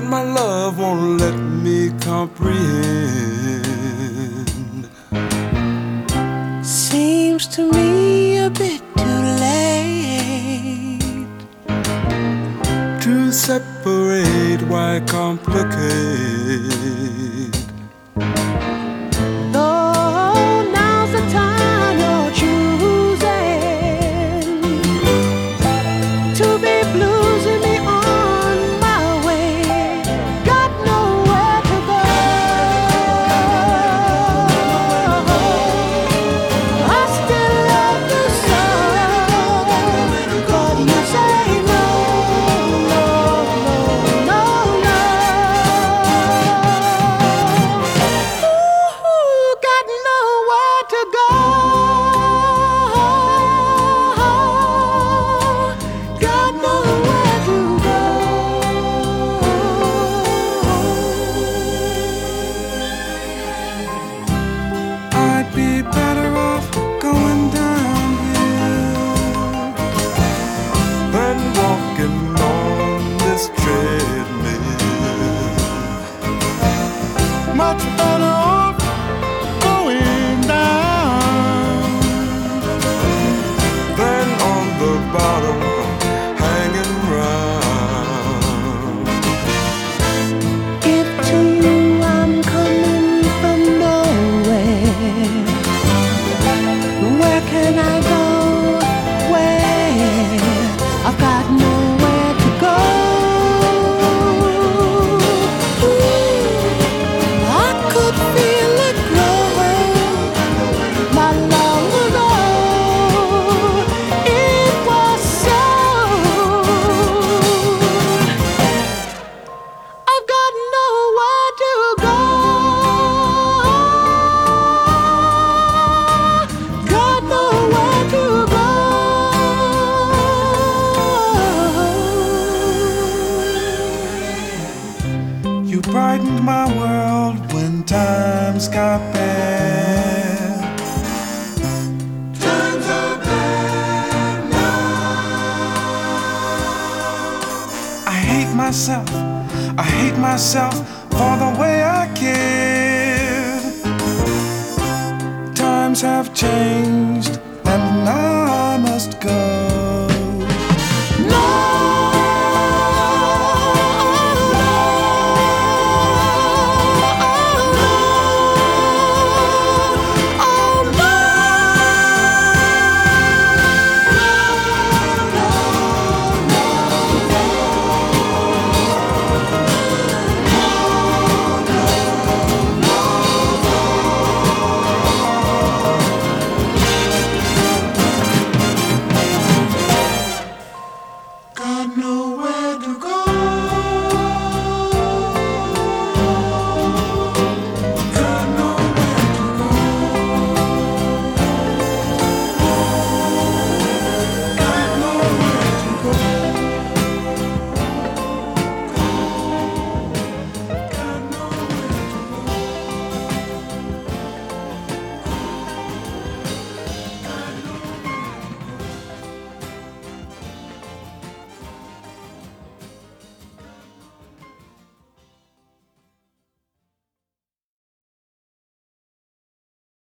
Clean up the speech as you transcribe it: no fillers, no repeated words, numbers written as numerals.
but my love won't let me comprehend. Seems to me a bit too late to separate, why complicate? Though now's the time you're choosing to be bluesing me on my way. Got nowhere to go. I still love you so, but you say no, no, no, no, no. Ooh, got nowhere to go. Got nowhere to go. I'd be better off going downhill than walking on this treadmill. Much better off going down than on the bottom hanging round. If to you I'm coming from nowhere, where can I go? Where? I've got nowhere to go. Ooh, I could feel it growing not long ago. It was so. I've got nowhere to go. Got nowhere to go. You brightened my world when times got bad. Times are bad now. I hate myself for the way I cared. Times have changed,